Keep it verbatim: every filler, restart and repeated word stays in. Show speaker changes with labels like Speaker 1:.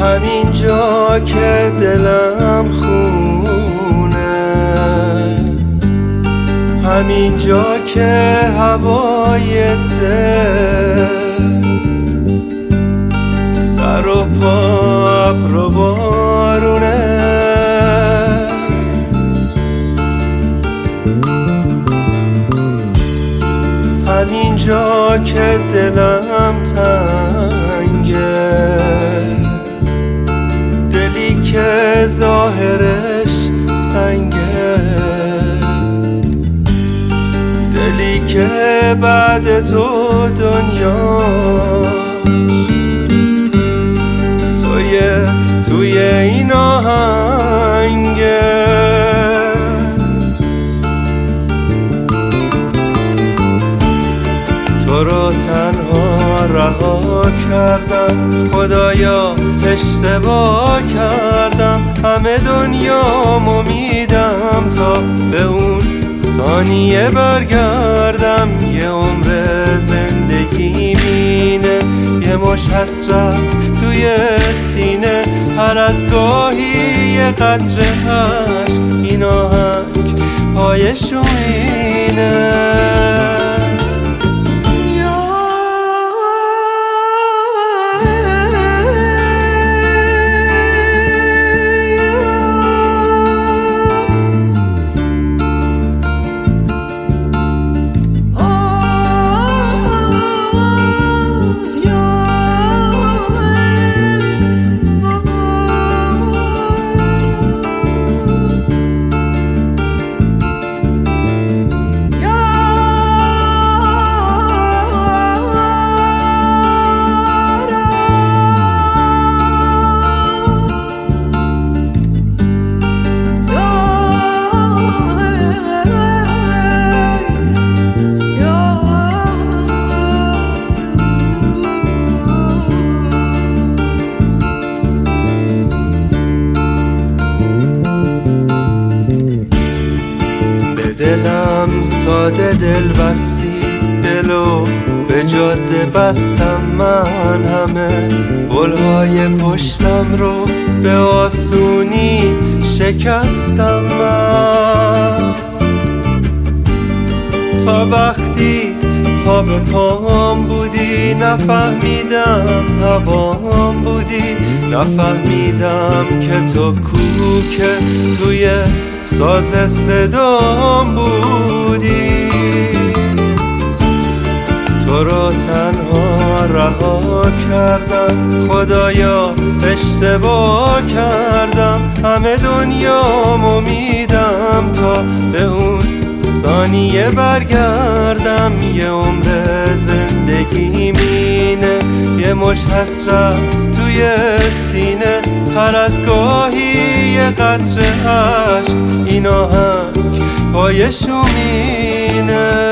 Speaker 1: همین جا که دلم خونه، همین جا که هوای دل سر و پا ابر و بارونه، همین جا که دلم تنگه، دلی که ظاهرش سنگه، دلی که بعد تو دنیا توی توی این آهنگه. تو رو تنها رها کردم خدایا، اشتباه کردم، همه دنیامو میدم تا به اون ثانیه برگردم. یه عمر زندگی مینه، یه مش حسرت توی سینه، هر از گاهی یه قطره عشق، این آهنگ پایشو اینه. دلم ساده دل بستی، دلو به جاده بستم من، همه گلهای پشتم رو به آسونی شکستم من. تا وقتی پا به پام بودی نفهمیدم هوام بودی، نفهمیدم که تو کوکه توی ساز صدام بودی. تو رو تنها رها کردم خدایا، اشتباه کردم، همه دنیامو میدم تا به اون ثانیه برگردم. یه عمر زندگی مینه، یه مش حسرت توی سینه، هر از گاهی یه قطره عشق، این آهنگ پایشو مینه.